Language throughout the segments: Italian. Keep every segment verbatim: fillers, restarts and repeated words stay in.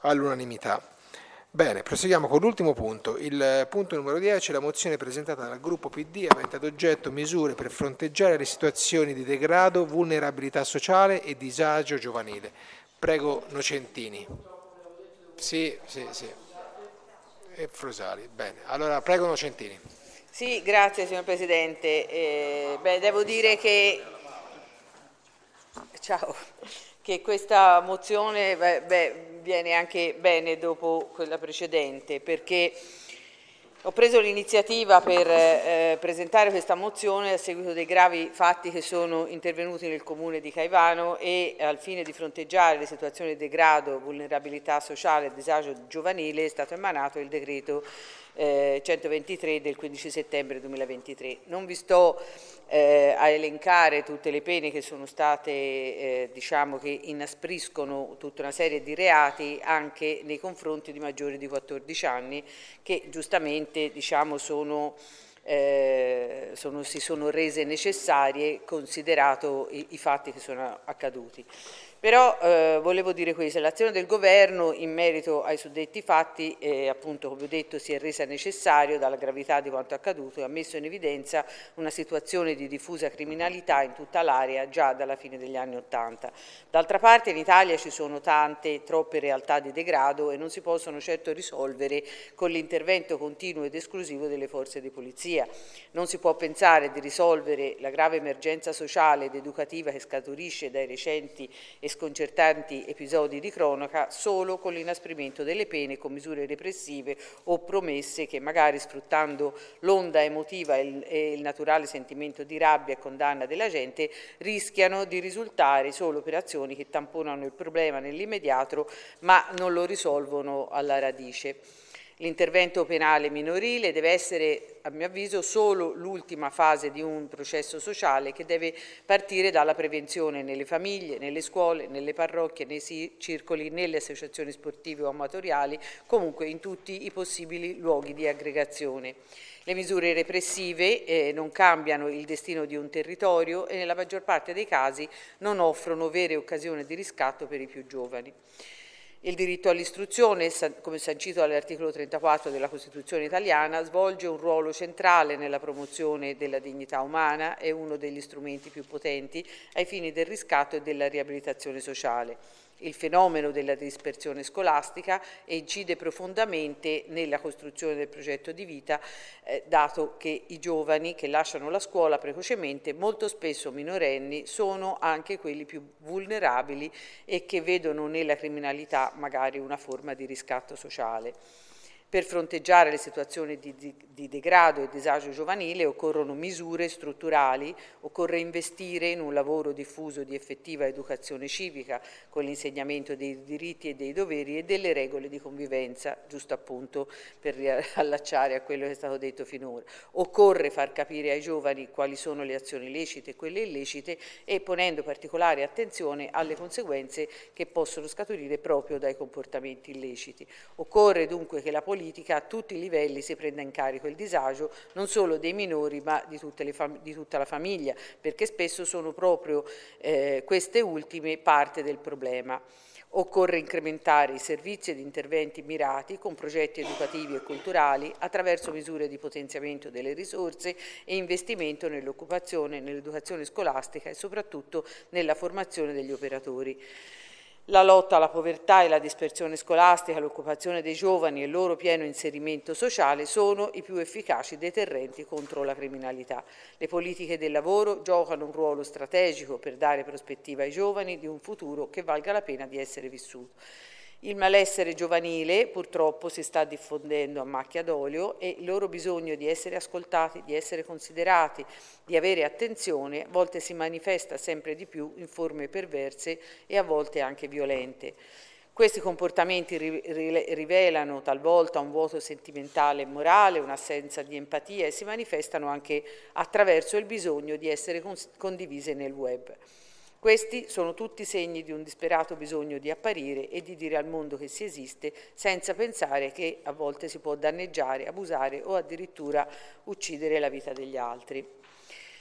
all'unanimità. Bene, proseguiamo con l'ultimo punto. Il punto numero dieci è la mozione presentata dal gruppo P D avente ad oggetto misure per fronteggiare le situazioni di degrado, vulnerabilità sociale e disagio giovanile. Prego Nocentini. Sì, sì, sì. E Frusali. Bene, allora prego Nocentini. Sì, grazie signor Presidente. Eh, beh, devo dire che, ciao, che questa mozione beh, viene anche bene dopo quella precedente, perché ho preso l'iniziativa per eh, presentare questa mozione a seguito dei gravi fatti che sono intervenuti nel comune di Caivano e al fine di fronteggiare le situazioni di degrado, vulnerabilità sociale e disagio giovanile è stato emanato il decreto eh, centoventitré del quindici settembre duemilaventitré. Non vi sto eh, a elencare tutte le pene che sono state, eh, diciamo che inaspriscono tutta una serie di reati anche nei confronti di maggiori di quattordici anni che giustamente diciamo, sono, eh, sono, si sono rese necessarie considerato i, i fatti che sono accaduti. Però eh, volevo dire questo, l'azione del Governo in merito ai suddetti fatti, eh, appunto come ho detto, si è resa necessario dalla gravità di quanto accaduto e ha messo in evidenza una situazione di diffusa criminalità in tutta l'area già dalla fine degli anni Ottanta. D'altra parte in Italia ci sono tante, troppe realtà di degrado e non si possono certo risolvere con l'intervento continuo ed esclusivo delle forze di polizia. Non si può pensare di risolvere la grave emergenza sociale ed educativa che scaturisce dai recenti e sconcertanti episodi di cronaca solo con l'inasprimento delle pene con misure repressive o promesse che magari sfruttando l'onda emotiva e il, e il naturale sentimento di rabbia e condanna della gente rischiano di risultare solo operazioni che tamponano il problema nell'immediato ma non lo risolvono alla radice. L'intervento penale minorile deve essere, a mio avviso, solo l'ultima fase di un processo sociale che deve partire dalla prevenzione nelle famiglie, nelle scuole, nelle parrocchie, nei circoli, nelle associazioni sportive o amatoriali, comunque in tutti i possibili luoghi di aggregazione. Le misure repressive eh, non cambiano il destino di un territorio e nella maggior parte dei casi non offrono vere occasioni di riscatto per i più giovani. Il diritto all'istruzione, come sancito dall'articolo trentaquattro della Costituzione italiana, svolge un ruolo centrale nella promozione della dignità umana, è uno degli strumenti più potenti ai fini del riscatto e della riabilitazione sociale. Il fenomeno della dispersione scolastica incide profondamente nella costruzione del progetto di vita, eh, dato che i giovani che lasciano la scuola precocemente, molto spesso minorenni, sono anche quelli più vulnerabili e che vedono nella criminalità magari una forma di riscatto sociale. Per fronteggiare le situazioni di, di, di degrado e disagio giovanile occorrono misure strutturali, occorre investire in un lavoro diffuso di effettiva educazione civica con l'insegnamento dei diritti e dei doveri e delle regole di convivenza, giusto appunto per riallacciare a quello che è stato detto finora. Occorre far capire ai giovani quali sono le azioni lecite e quelle illecite e ponendo particolare attenzione alle conseguenze che possono scaturire proprio dai comportamenti illeciti. Occorre dunque che la politica a tutti i livelli si prenda in carico il disagio non solo dei minori ma di, tutte le fam- di tutta la famiglia, perché spesso sono proprio eh, queste ultime parte del problema. Occorre incrementare i servizi ed interventi mirati con progetti educativi e culturali attraverso misure di potenziamento delle risorse e investimento nell'occupazione, nell'educazione scolastica e soprattutto nella formazione degli operatori. La lotta alla povertà e la dispersione scolastica, l'occupazione dei giovani e il loro pieno inserimento sociale sono i più efficaci deterrenti contro la criminalità. Le politiche del lavoro giocano un ruolo strategico per dare prospettiva ai giovani di un futuro che valga la pena di essere vissuto. Il malessere giovanile purtroppo si sta diffondendo a macchia d'olio e il loro bisogno di essere ascoltati, di essere considerati, di avere attenzione, a volte si manifesta sempre di più in forme perverse e a volte anche violente. Questi comportamenti rivelano talvolta un vuoto sentimentale e morale, un'assenza di empatia e si manifestano anche attraverso il bisogno di essere condivise nel web. Questi sono tutti segni di un disperato bisogno di apparire e di dire al mondo che si esiste, senza pensare che a volte si può danneggiare, abusare o addirittura uccidere la vita degli altri.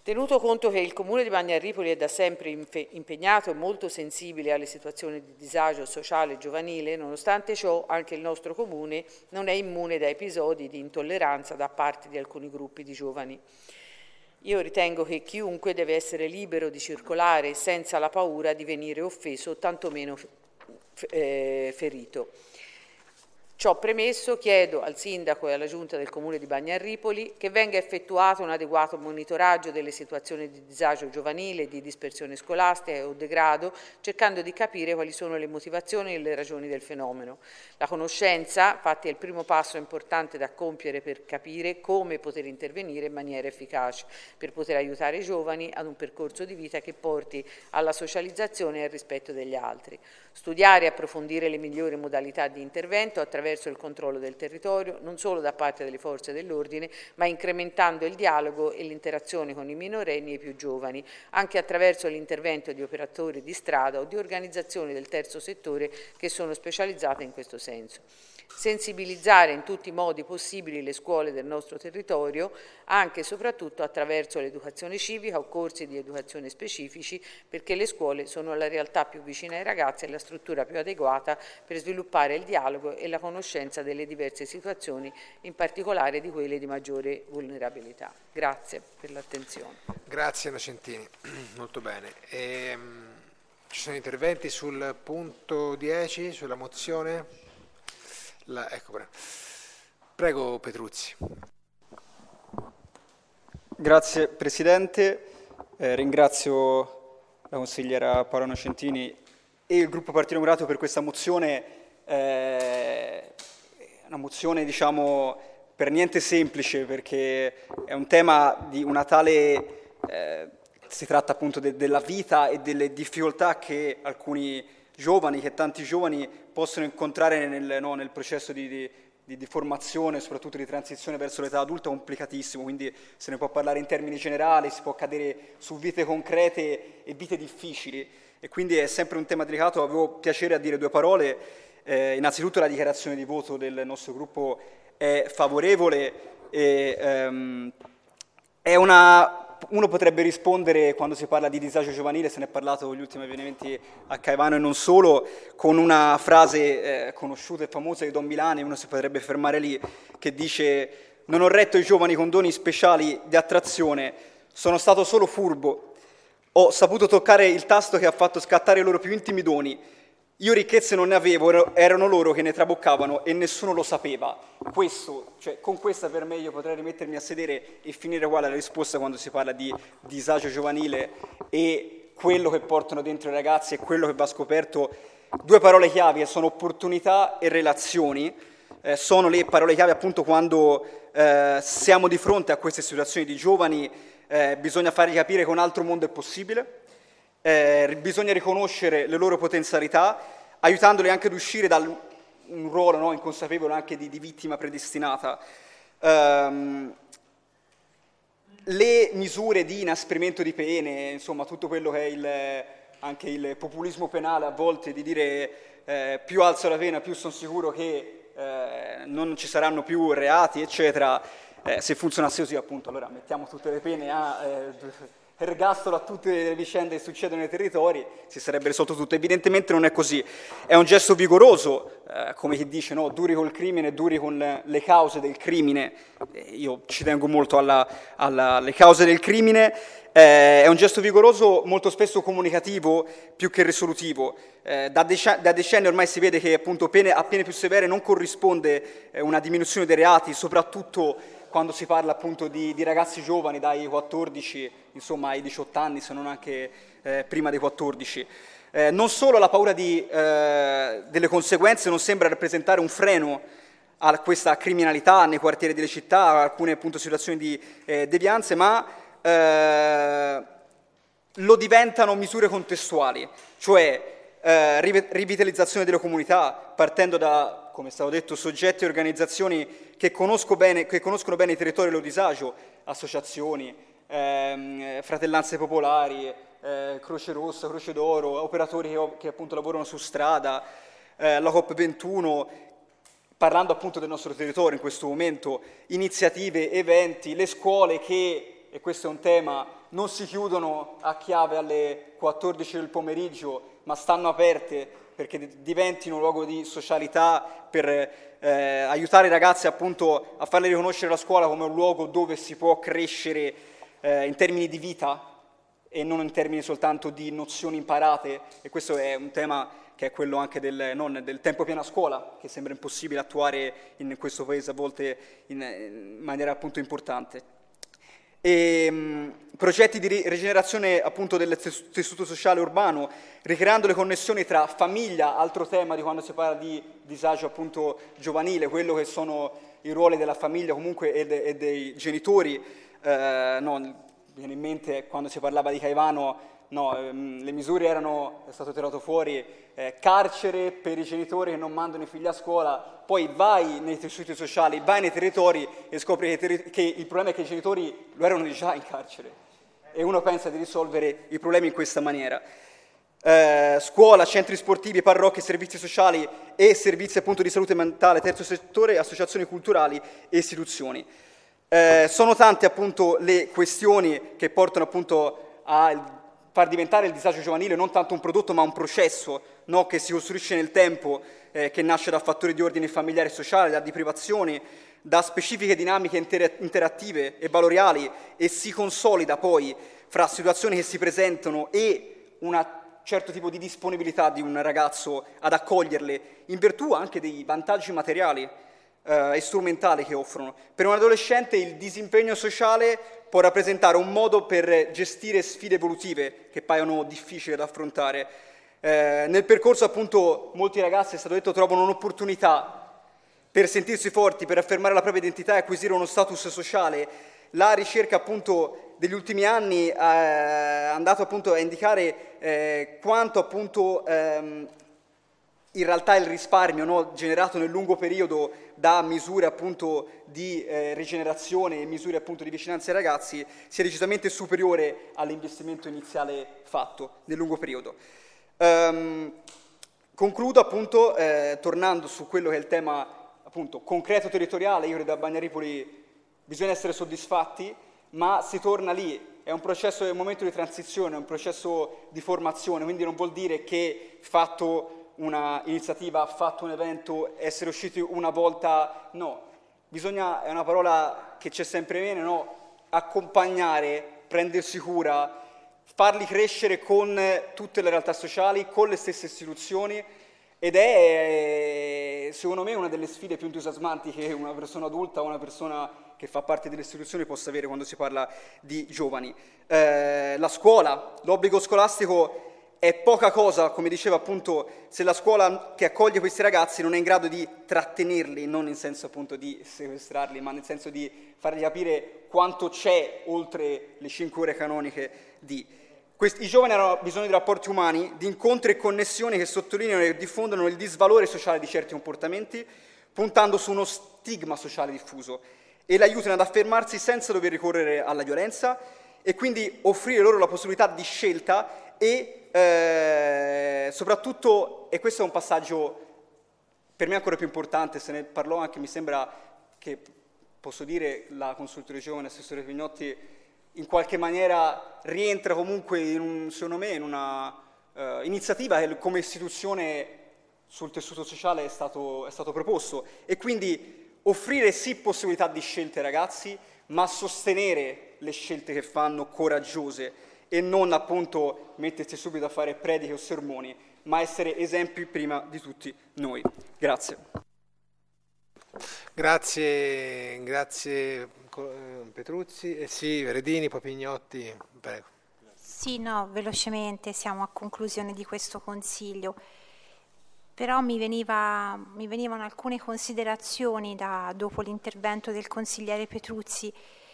Tenuto conto che il Comune di Bagnarripoli è da sempre impegnato e molto sensibile alle situazioni di disagio sociale e giovanile, nonostante ciò anche il nostro Comune non è immune da episodi di intolleranza da parte di alcuni gruppi di giovani. Io ritengo che chiunque deve essere libero di circolare senza la paura di venire offeso o tantomeno eh, ferito. Ciò premesso, chiedo al Sindaco e alla Giunta del Comune di Bagnarripoli che venga effettuato un adeguato monitoraggio delle situazioni di disagio giovanile, di dispersione scolastica o degrado, cercando di capire quali sono le motivazioni e le ragioni del fenomeno. La conoscenza, infatti, è il primo passo importante da compiere per capire come poter intervenire in maniera efficace, per poter aiutare i giovani ad un percorso di vita che porti alla socializzazione e al rispetto degli altri. Studiare e approfondire le migliori modalità di intervento attraverso il controllo del territorio, non solo da parte delle forze dell'ordine, ma incrementando il dialogo e l'interazione con i minorenni e i più giovani, anche attraverso l'intervento di operatori di strada o di organizzazioni del terzo settore che sono specializzate in questo senso. Sensibilizzare in tutti i modi possibili le scuole del nostro territorio, anche e soprattutto attraverso l'educazione civica o corsi di educazione specifici, perché le scuole sono la realtà più vicina ai ragazzi e la struttura più adeguata per sviluppare il dialogo e la conoscenza delle diverse situazioni, in particolare di quelle di maggiore vulnerabilità. Grazie per l'attenzione. Grazie Nocentini, molto bene. E, ci sono interventi sul punto dieci, sulla mozione? La, ecco, prego. Prego Petruzzi. Grazie Presidente, eh, ringrazio la consigliera Paola Nocentini e il gruppo Partito Democratico per questa mozione, eh, una mozione diciamo per niente semplice, perché è un tema di una tale, eh, si tratta appunto de, della vita e delle difficoltà che alcuni giovani, che tanti giovani possono incontrare nel, no, nel processo di, di, di, di formazione, soprattutto di transizione verso l'età adulta, complicatissimo, quindi se ne può parlare in termini generali, si può cadere su vite concrete e vite difficili, e quindi è sempre un tema delicato. Avevo piacere a dire due parole. Eh, innanzitutto la dichiarazione di voto del nostro gruppo è favorevole e ehm, è una... Uno potrebbe rispondere, quando si parla di disagio giovanile, se ne è parlato con gli ultimi avvenimenti a Caivano e non solo, con una frase eh, conosciuta e famosa di Don Milani, uno si potrebbe fermare lì, che dice: non ho retto i giovani con doni speciali di attrazione, sono stato solo furbo, ho saputo toccare il tasto che ha fatto scattare i loro più intimi doni. Io ricchezze non ne avevo, erano loro che ne traboccavano e nessuno lo sapeva. Questo, cioè, con questa per me io potrei rimettermi a sedere e finire qua la risposta quando si parla di disagio giovanile e quello che portano dentro i ragazzi e quello che va scoperto. Due parole chiave che sono opportunità e relazioni, eh, sono le parole chiave appunto quando eh, siamo di fronte a queste situazioni di giovani, eh, bisogna fargli capire che un altro mondo è possibile. Eh, bisogna riconoscere le loro potenzialità, aiutandoli anche ad uscire da un ruolo no, inconsapevole anche di, di vittima predestinata. Um, le misure di inasprimento di pene, insomma tutto quello che è il, anche il populismo penale a volte, di dire eh, più alzo la pena più sono sicuro che eh, non ci saranno più reati eccetera, eh, se funzionasse così appunto allora mettiamo tutte le pene a... Eh, ergastolo a tutte le vicende che succedono nei territori, si sarebbe risolto tutto. Evidentemente non è così. È un gesto vigoroso, eh, come chi dice, no? Duri col crimine, duri con le cause del crimine. Eh, io ci tengo molto alla, alla, alle cause del crimine. Eh, è un gesto vigoroso, molto spesso comunicativo più che risolutivo. Eh, da, dec- da decenni ormai si vede che appunto pene, a pene più severe non corrisponde eh, una diminuzione dei reati, soprattutto quando si parla appunto di, di ragazzi giovani dai quattordici insomma ai diciotto anni, se non anche eh, prima dei quattordici. Eh, non solo la paura di, eh, delle conseguenze non sembra rappresentare un freno a questa criminalità nei quartieri delle città, a alcune appunto situazioni di eh, devianze, ma eh, lo diventano misure contestuali, cioè eh, rivitalizzazione delle comunità, partendo da, come è stato detto, soggetti e organizzazioni che, conosco bene, che conoscono bene i territori e lo disagio, associazioni, ehm, fratellanze popolari, eh, Croce Rossa, Croce d'Oro, operatori che, che appunto lavorano su strada, eh, la COP ventuno, parlando appunto del nostro territorio in questo momento, iniziative, eventi, le scuole che, e questo è un tema non si chiudono a chiave alle quattordici del pomeriggio, ma stanno aperte perché diventino un luogo di socialità per eh, aiutare i ragazzi appunto a farli riconoscere la scuola come un luogo dove si può crescere eh, in termini di vita e non in termini soltanto di nozioni imparate, e questo è un tema che è quello anche del, non, del tempo pieno a scuola, che sembra impossibile attuare in questo paese a volte in, in maniera appunto importante. E, mh, progetti di rigenerazione appunto del tessuto sociale urbano, ricreando le connessioni tra famiglia, altro tema di quando si parla di disagio appunto giovanile, quello che sono i ruoli della famiglia comunque e, de, e dei genitori. Eh, no, mi viene in mente quando si parlava di Caivano, no, ehm, le misure erano, è stato tirato fuori, eh, carcere per i genitori che non mandano i figli a scuola, poi vai nei tessuti sociali, vai nei territori e scopri che, terri- che il problema è che i genitori lo erano già in carcere e uno pensa di risolvere i problemi in questa maniera. Eh, scuola, centri sportivi, parrocchie, servizi sociali e servizi appunto di salute mentale, terzo settore, associazioni culturali e istituzioni. Eh, sono tante appunto le questioni che portano appunto a far diventare il disagio giovanile non tanto un prodotto ma un processo, no, che si costruisce nel tempo, eh, che nasce da fattori di ordine familiare e sociale, da deprivazioni, da specifiche dinamiche inter- interattive e valoriali e si consolida poi fra situazioni che si presentano e un certo tipo di disponibilità di un ragazzo ad accoglierle in virtù anche dei vantaggi materiali e strumentali che offrono. Per un adolescente il disimpegno sociale può rappresentare un modo per gestire sfide evolutive che paiono difficili da affrontare. Eh, nel percorso appunto molti ragazzi, è stato detto, trovano un'opportunità per sentirsi forti, per affermare la propria identità e acquisire uno status sociale. La ricerca appunto degli ultimi anni è andato appunto a indicare eh, quanto appunto ehm, in realtà il risparmio, no, generato nel lungo periodo da misure appunto di eh, rigenerazione e misure appunto di vicinanza ai ragazzi sia decisamente superiore all'investimento iniziale fatto nel lungo periodo. Um, concludo appunto eh, tornando su quello che è il tema appunto concreto territoriale. Io credo a Bagnaripoli bisogna essere soddisfatti, ma si torna lì. È un processo, è un momento di transizione, è un processo di formazione, quindi non vuol dire che fatto una iniziativa, fatto un evento, essere usciti una volta, no. Bisogna, è una parola che c'è sempre bene, no? Accompagnare, prendersi cura, farli crescere con tutte le realtà sociali, con le stesse istituzioni, ed è, secondo me, una delle sfide più entusiasmanti che una persona adulta o una persona che fa parte delle istituzioni possa avere quando si parla di giovani. Eh, la scuola, l'obbligo scolastico è poca cosa, come diceva appunto, se la scuola che accoglie questi ragazzi non è in grado di trattenerli, non in senso appunto di sequestrarli, ma nel senso di fargli capire quanto c'è oltre le cinque ore canoniche di. Questi, I giovani hanno bisogno di rapporti umani, di incontri e connessioni che sottolineano e diffondono il disvalore sociale di certi comportamenti, puntando su uno stigma sociale diffuso, e l'aiutano ad affermarsi senza dover ricorrere alla violenza, e quindi offrire loro la possibilità di scelta e eh, soprattutto, e questo è un passaggio per me ancora più importante, se ne parlò anche, mi sembra che posso dire, la consultore giovane, assessore Pignotti, in qualche maniera rientra comunque, in un, secondo me, in una uh, iniziativa che come istituzione sul tessuto sociale è stato, è stato proposto, e quindi offrire sì possibilità di scelte ai ragazzi, ma sostenere le scelte che fanno coraggiose e non appunto mettersi subito a fare prediche o sermoni, ma essere esempi prima di tutti noi. Grazie. Grazie, grazie Petruzzi. Eh sì, Redini, poi Pignotti, prego. Sì, no, velocemente, siamo a conclusione di questo consiglio. Però mi, veniva, mi venivano alcune considerazioni da, dopo l'intervento del consigliere Petruzzi.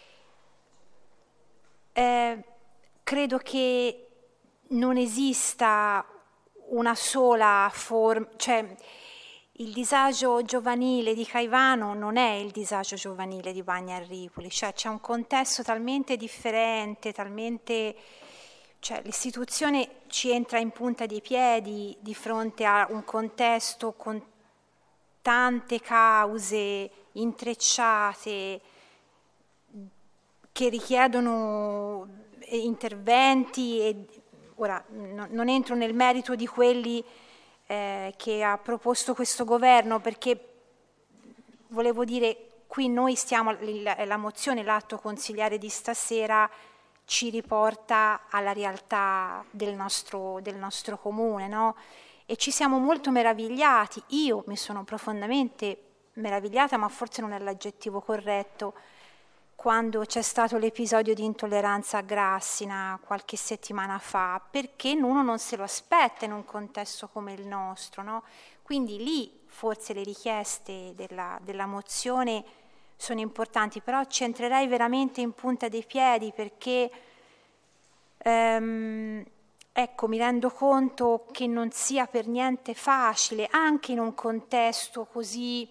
Eh, credo che non esista una sola forma, cioè il disagio giovanile di Caivano non è il disagio giovanile di Bagnaripoli, cioè c'è un contesto talmente differente, talmente, cioè l'istituzione ci entra in punta dei piedi di fronte a un contesto con tante cause intrecciate che richiedono interventi, e ora no, non entro nel merito di quelli eh, che ha proposto questo governo, perché volevo dire, qui noi stiamo, la, la mozione, l'atto consigliare di stasera ci riporta alla realtà del nostro, del nostro comune, no? E ci siamo molto meravigliati, io mi sono profondamente meravigliata, ma forse non è l'aggettivo corretto, quando c'è stato l'episodio di intolleranza a Grassina qualche settimana fa, perché uno non se lo aspetta in un contesto come il nostro, no? Quindi lì forse le richieste della, della mozione sono importanti, però ci entrerei veramente in punta dei piedi, perché ehm, ecco, mi rendo conto che non sia per niente facile, anche in un contesto così,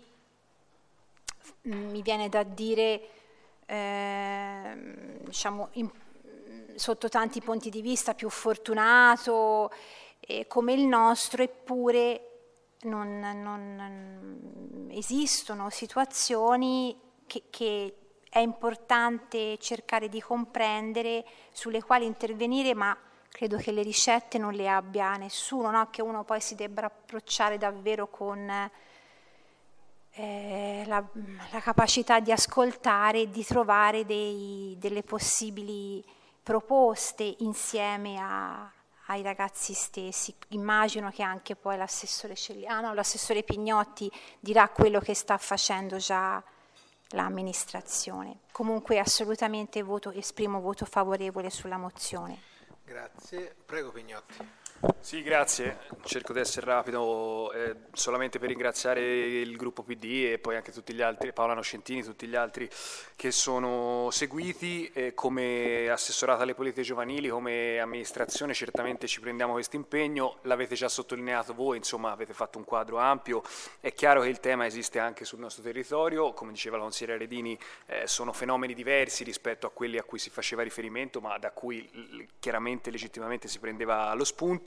mi viene da dire, eh, diciamo, in, sotto tanti punti di vista più fortunato eh, come il nostro, eppure non, non esistono situazioni che, che è importante cercare di comprendere, sulle quali intervenire, ma credo che le ricette non le abbia nessuno, no? Che uno poi si debba approcciare davvero con eh, la, la capacità di ascoltare e di trovare dei, delle possibili proposte insieme a, ai ragazzi stessi. Immagino che anche poi l'assessore Celliano, l'assessore Pignotti dirà quello che sta facendo già l'amministrazione. Comunque assolutamente voto, esprimo voto favorevole sulla mozione. Grazie. Prego Pignotti. Sì, grazie. Cerco di essere rapido, eh, solamente per ringraziare il gruppo P D e poi anche tutti gli altri, Paola Nocentini, tutti gli altri che sono seguiti. Eh, come assessorato alle politiche giovanili, come amministrazione, certamente ci prendiamo questo impegno, l'avete già sottolineato voi, insomma avete fatto un quadro ampio. È chiaro che il tema esiste anche sul nostro territorio, come diceva la consigliera Redini, eh, sono fenomeni diversi rispetto a quelli a cui si faceva riferimento, ma da cui l- chiaramente, legittimamente si prendeva lo spunto.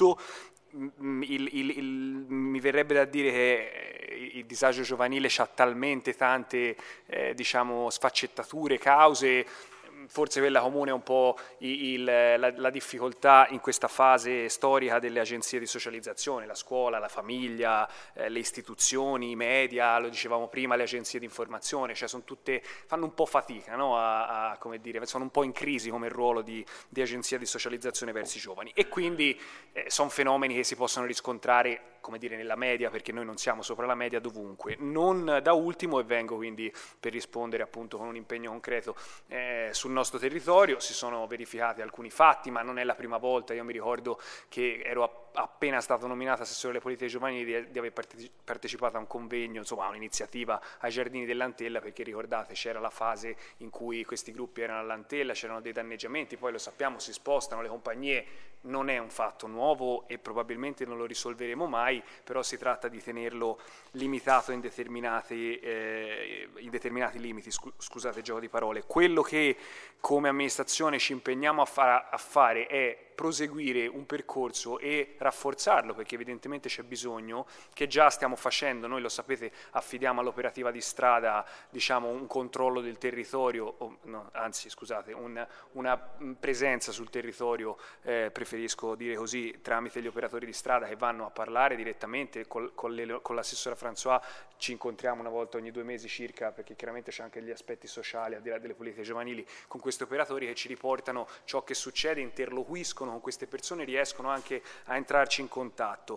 Il, il, il, mi verrebbe da dire che il disagio giovanile ha talmente tante eh, diciamo sfaccettature, cause. Forse quella comune è un po' il, la, la difficoltà in questa fase storica delle agenzie di socializzazione, la scuola, la famiglia, eh, le istituzioni, i media, lo dicevamo prima, le agenzie di informazione, cioè sono tutte, fanno un po' fatica, no? a, a, come dire, sono un po' in crisi come ruolo di, di agenzia di socializzazione verso i giovani, e quindi eh, sono fenomeni che si possono riscontrare, come dire, nella media, perché noi non siamo sopra la media dovunque. Non da ultimo, e vengo quindi per rispondere appunto con un impegno concreto, eh, sul nostro territorio si sono verificati alcuni fatti, ma non è la prima volta. Io mi ricordo che ero appena stato nominato assessore alle politiche giovanili di, di aver partecipato a un convegno, insomma a un'iniziativa ai Giardini dell'Antella, perché ricordate c'era la fase in cui questi gruppi erano all'Antella, c'erano dei danneggiamenti, poi lo sappiamo, si spostano le compagnie, non è un fatto nuovo e probabilmente non lo risolveremo mai, però si tratta di tenerlo limitato in determinati, eh, in determinati limiti, scusate il gioco di parole. Quello che come amministrazione ci impegniamo a, fa- a fare è proseguire un percorso e rafforzarlo, perché evidentemente c'è bisogno, che già stiamo facendo. Noi, lo sapete, affidiamo all'operativa di strada, diciamo, un controllo del territorio, o, no, anzi scusate, un, una presenza sul territorio, eh, preferisco dire così, tramite gli operatori di strada che vanno a parlare direttamente col, con, le, con l'assessora François. Ci incontriamo una volta ogni due mesi circa, perché chiaramente c'è anche gli aspetti sociali al di là delle politiche giovanili, con questi operatori che ci riportano ciò che succede, interloquiscono con queste persone, riescono anche a entrarci in contatto.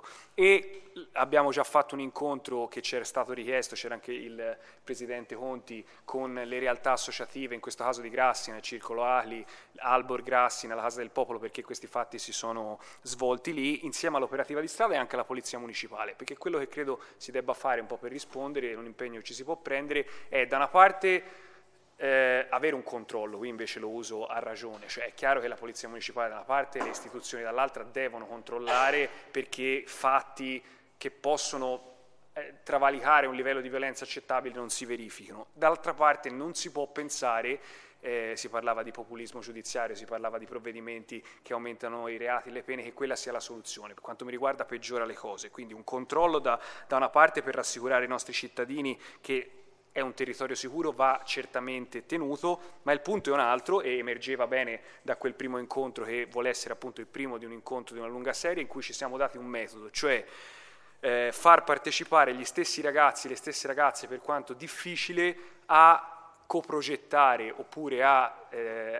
E abbiamo già fatto un incontro che c'era stato richiesto, c'era anche il presidente Conti, con le realtà associative, in questo caso di Grassina, il Circolo Ali, Albor Grassina, la Casa del Popolo, perché questi fatti si sono svolti lì, insieme all'operativa di strada e anche alla Polizia Municipale, perché quello che credo si debba fare un po' per rispondere, un impegno che ci si può prendere, è da una parte Eh, avere un controllo. Qui invece lo uso a ragione, cioè è chiaro che la Polizia Municipale da una parte e le istituzioni dall'altra devono controllare, perché fatti che possono eh, travalicare un livello di violenza accettabile non si verificano. D'altra parte non si può pensare, eh, si parlava di populismo giudiziario, si parlava di provvedimenti che aumentano i reati e le pene, che quella sia la soluzione. Per quanto mi riguarda peggiora le cose, quindi un controllo da, da una parte per rassicurare i nostri cittadini che è un territorio sicuro, va certamente tenuto, ma il punto è un altro e emergeva bene da quel primo incontro, che vuole essere appunto il primo di un incontro di una lunga serie, in cui ci siamo dati un metodo, cioè eh, far partecipare gli stessi ragazzi, le stesse ragazze, per quanto difficile, a coprogettare oppure a eh,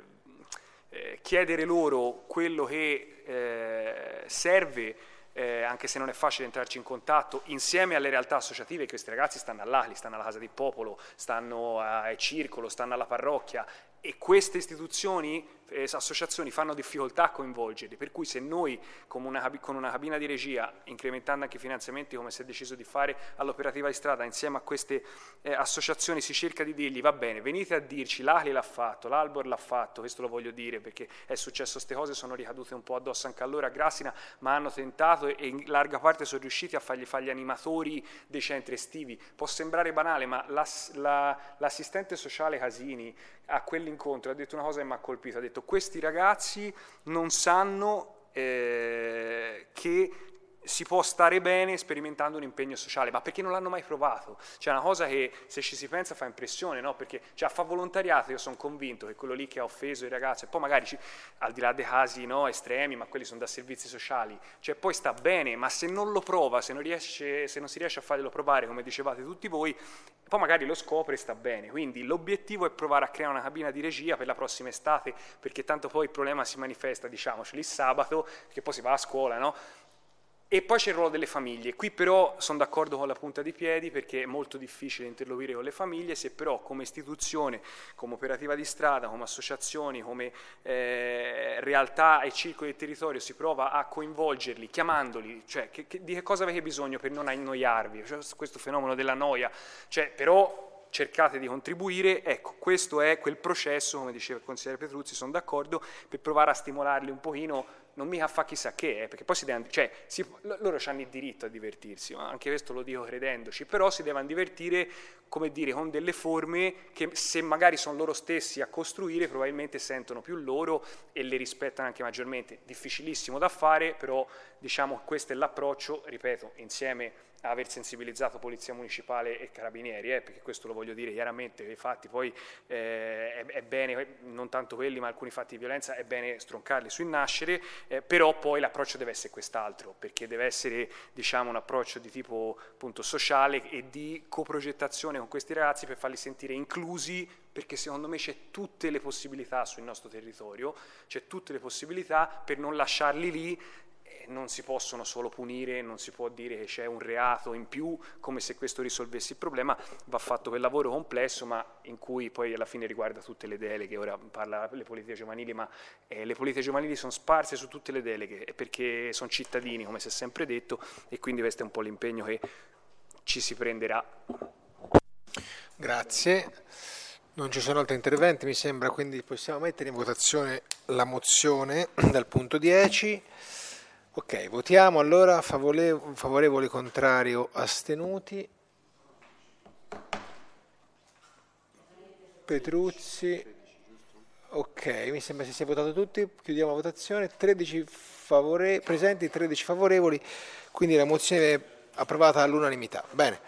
eh, chiedere loro quello che eh, serve. Eh, anche se non è facile entrarci in contatto, insieme alle realtà associative. Questi ragazzi stanno all'A H L I, stanno alla Casa del Popolo, stanno al Circolo, stanno alla parrocchia, e queste istituzioni, eh, associazioni fanno difficoltà a coinvolgerli, per cui se noi con una, con una cabina di regia, incrementando anche i finanziamenti come si è deciso di fare all'operativa di strada, insieme a queste eh, associazioni si cerca di dirgli va bene, venite a dirci l'A H L I l'ha fatto, l'Albor l'ha fatto, questo lo voglio dire perché è successo, queste cose sono ricadute un po' addosso anche a loro a Grassina, ma hanno tentato e in larga parte sono riusciti a fargli fare gli animatori dei centri estivi. Può sembrare banale, ma l'ass, la, l'assistente sociale Casini a quell'incontro ha detto una cosa che mi ha colpito, ha detto questi ragazzi non sanno eh, che si può stare bene sperimentando un impegno sociale, ma perché non l'hanno mai provato? Cioè, una cosa che se ci si pensa fa impressione, no? Perché cioè, a fa volontariato io sono convinto che quello lì che ha offeso i ragazzi, e poi magari ci, al di là dei casi no, estremi, ma quelli sono da servizi sociali, cioè poi sta bene, ma se non lo prova, se non, riesce, se non si riesce a farglielo provare, come dicevate tutti voi, poi magari lo scopre e sta bene. Quindi l'obiettivo è provare a creare una cabina di regia per la prossima estate, perché tanto poi il problema si manifesta, diciamocelo, il sabato, che poi si va a scuola, no? E poi c'è il ruolo delle famiglie. Qui però sono d'accordo con la punta di piedi, perché è molto difficile interloquire con le famiglie. Se però come istituzione, come operativa di strada, come associazioni, come eh, realtà e circoli del territorio si prova a coinvolgerli, chiamandoli, cioè che, che, di che cosa avete bisogno per non annoiarvi, cioè, questo fenomeno della noia, cioè però cercate di contribuire. Ecco, questo è quel processo, come diceva il consigliere Petruzzi, sono d'accordo, per provare a stimolarli un pochino, non mica a fa chissà che, eh, perché poi si devono, cioè, si, loro hanno il diritto a divertirsi, ma anche questo lo dico credendoci, però si devono divertire, come dire, con delle forme che se magari sono loro stessi a costruire, probabilmente sentono più loro e le rispettano anche maggiormente. Difficilissimo da fare, però diciamo questo è l'approccio, ripeto, insieme a aver sensibilizzato Polizia Municipale e Carabinieri, eh, perché questo lo voglio dire chiaramente, i fatti poi eh, è, è bene, non tanto quelli, ma alcuni fatti di violenza è bene stroncarli sul nascere, eh, però poi l'approccio deve essere quest'altro, perché deve essere, diciamo, un approccio di tipo appunto sociale e di coprogettazione con questi ragazzi per farli sentire inclusi, perché secondo me c'è tutte le possibilità sul nostro territorio, c'è tutte le possibilità per non lasciarli lì. Non si possono solo punire, non si può dire che c'è un reato in più come se questo risolvesse il problema, va fatto quel lavoro complesso, ma in cui poi alla fine riguarda tutte le deleghe. Ora parla le politiche giovanili, ma eh, le politiche giovanili sono sparse su tutte le deleghe perché sono cittadini, come si è sempre detto, e quindi questo è un po' l'impegno che ci si prenderà. Grazie. Non ci sono altri interventi, mi sembra, quindi possiamo mettere in votazione la mozione dal punto dieci. Ok, votiamo allora, favorevoli, favorevoli, contrario, astenuti. Petruzzi. Ok, mi sembra si sia votato tutti, chiudiamo la votazione, tredici favore, presenti, tredici favorevoli, quindi la mozione è approvata all'unanimità. Bene.